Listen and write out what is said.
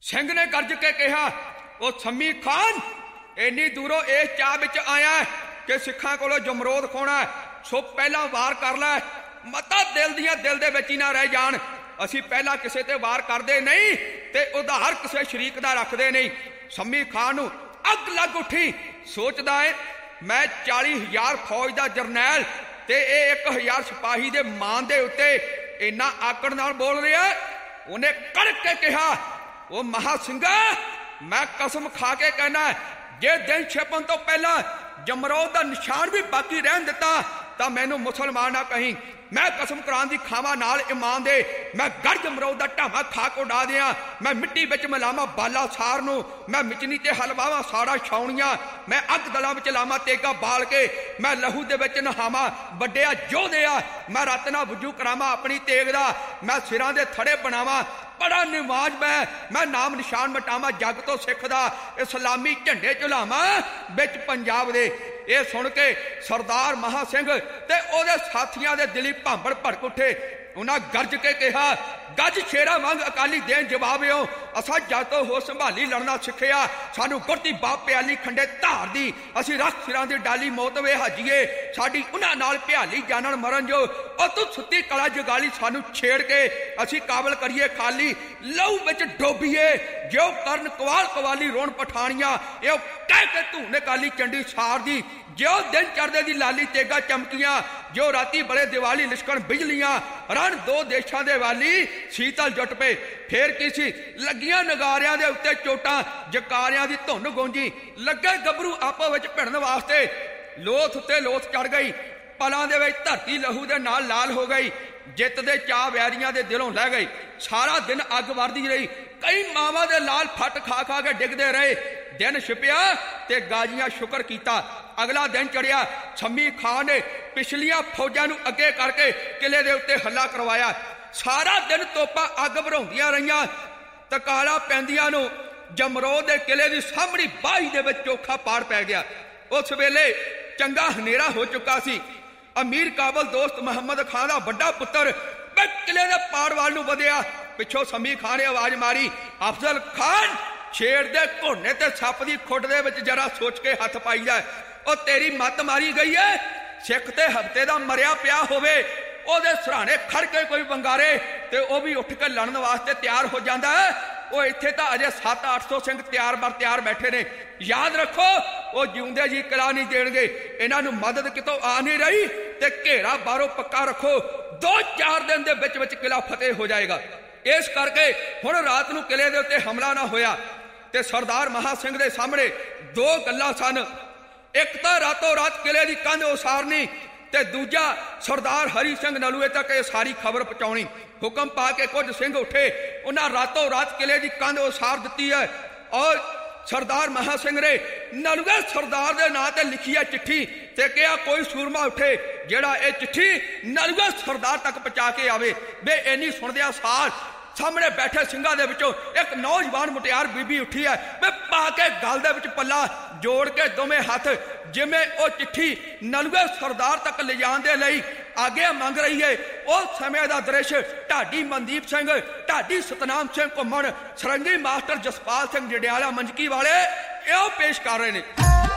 ਸਿੰਘ ने गरज के कहा, ओ सम्मी खान इन्नी दूरों इस चाह विच आया कि सिखां कोलों जमरोद खोना, सो पहला वार कर लै, मता दिल दियां दिल दे विच ही ना रह जाण। असीं पहला किसे ते वार करदे नहीं ते उधार किसे शरीक दा रखदे नहीं। सम्मी खान नूं अग लग उठी, सोचदा है मैं 40,000 फौज दा जरनैल ते 1,000 सिपाही दे मान दे उत्ते इन्ना आकड़ नाल बोल रहा। उन्हें कड़के कहा, ओ महा सिंगा मैं कसम खा के कहना जे दिन छिपन तो पहला जमरोद का निशान भी बाकी रहन दिता तो मैनू मुसलमान ना कहीं। मैं कसम कुरान की खावा नाल ईमान दे मैं गढ़ जमरोद का ढावा खा को उड़ा दिया। मैं मिट्टी विच मिलावा बाला सार नूं, मैं मिचनी ते हलवावा साड़ा छाउणियां, मैं अग दलां विच लावा तेगा बाल के, मैं लहू दे विच नहावा वड्डिया जोधिया, मैं रात ना वजू करावा अपनी तेग दा, मैं सिरां दे थड़े बनावा बड़ा निवाज मैं नाम निशान मटावा जग तो सिख दा, इस्लामी झंडे झुलावा बिच पंजाब दे। ये सुन के सरदार महा सिंह ते ओदे साथियां दे दिली भांबड़ भड़क उठे। उन्हां गरज के कहा, गज शेरा वांग अकाली देन जवाब हो, असा जद तो हो संभाली लड़ना सिखिया, सानू गुरती बाप प्याली खंडे धार दी, असी रख सिरां दी डाली मौत वे हाजीए, साडी उन्हां नाल प्याली जानन मरन जो, और तू सुत्ती कला जगाली सानू छेड़ के असी काबल करिए खाली, लहू विच डोबीए जो करन कवाल कवाली रोण पठानियां, यो कह के धूने काली चंडी सार दी, जो दिन चढ़दे दी लाली तेगा चमकियां, जो राती बड़े दिवाली लिशकण बिजलियां, रण दो देशां दे वाली शीतल जुट पे। फिर की सी लगियां नगारियां दे उत्ते चोटां, जकारियां दी धुन गूंजी, लगे गबरू आपस विच भिड़न वास्ते, लोथ उत्ते लोथ चढ़ गई, पलां दे विच धरती लहू दे नाल लाल हो गई, जित दे चाह वैरियां दे दिलों लह गई। सारा दिन अग वरदी रही, कई मावां दे लाल फट खा खा के डिगदे रहे। दिन छिपिया ते गाजियां शुक्र कीता। अगला दिन चढ़िया, सम्मी खान ने पिछलियां फौजां नूं अगे करके किले दे उत्ते हल्ला करवाया। सारा दिन तोपां अग भराउंदियां रहियां, तकाला पैंदियां नूं जमरोद दे किले दी सामणी बाही दे विच चोखा पाड़ पै गया। उस वेले चंगा हनेरा हो चुका सी। अमीर काबल दोस्त मुहम्मद खान दा वड्डा पुत्तर किले दे पाड़ वाल नूं वधिया। पिछों सम्मी खान ने आवाज मारी, अफजल खान शेर दे घोड़े ते सप दी खुड दे विच जरा सोच के हथ पाई जाए, ओ तेरी मत मारी गई है। सिख ते हफ्ते दा मरिया पिया होवे, ओदे सराणे खड़ के कोई बंगारे ते ओ भी उठ के लड़न वास्ते तैयार हो जांदा है। ओ इत्थे तां अजे 700-800 सिंह तैयार बर तैयार बैठे ने। याद रखो ओ जिउंदे जी किला नहीं देणगे, इन्हां नूं मदद कितों आ नहीं रही ते घेरा बाहरों पक्का रखो, 2-4 दिन दे विच विच किला फतेह हो जाएगा। इस करके हुण रात नूं किले दे उत्ते हमला ना होया ते सरदार महा सिंह दे सामने दो गल्लां सन। एक तां रातों रात किले दी कंध उसारनी ते दूजा सरदार हरी सिंह नलूए तक ये सारी खबर पहुंचाउणी। हुक्म पा के कुछ सिंह उठे, उन्हां रातों रात किले दी कंध उसार दित्ती है और सरदार महा सिंह ने नलूए सरदार दे नां ते लिखी है चिट्ठी ते कहा कोई सूरमा उठे जेड़ा ये चिट्ठी नलूए सरदार तक पहुंचा के आवे। वे इन्नी सुणदिया सार सामने बैठे सिंघां दे विचों एक नौजवान मुटियार बीबी उठी है। वे पा के गल दे विच पल्ला जोड़ के दोवें हाथ जिवें ओ चिट्ठी नलूए सरदार तक ले जाण दे लई आगे मंग रही है। उस समय का दृश्य ढाडी मनदीप सिंह, ढाडी सतनाम सिंह घुम्मण, सरंगी मास्टर जसपाल सिंह जडियाला मंजकी वाले यो पेश कर रहे हैं।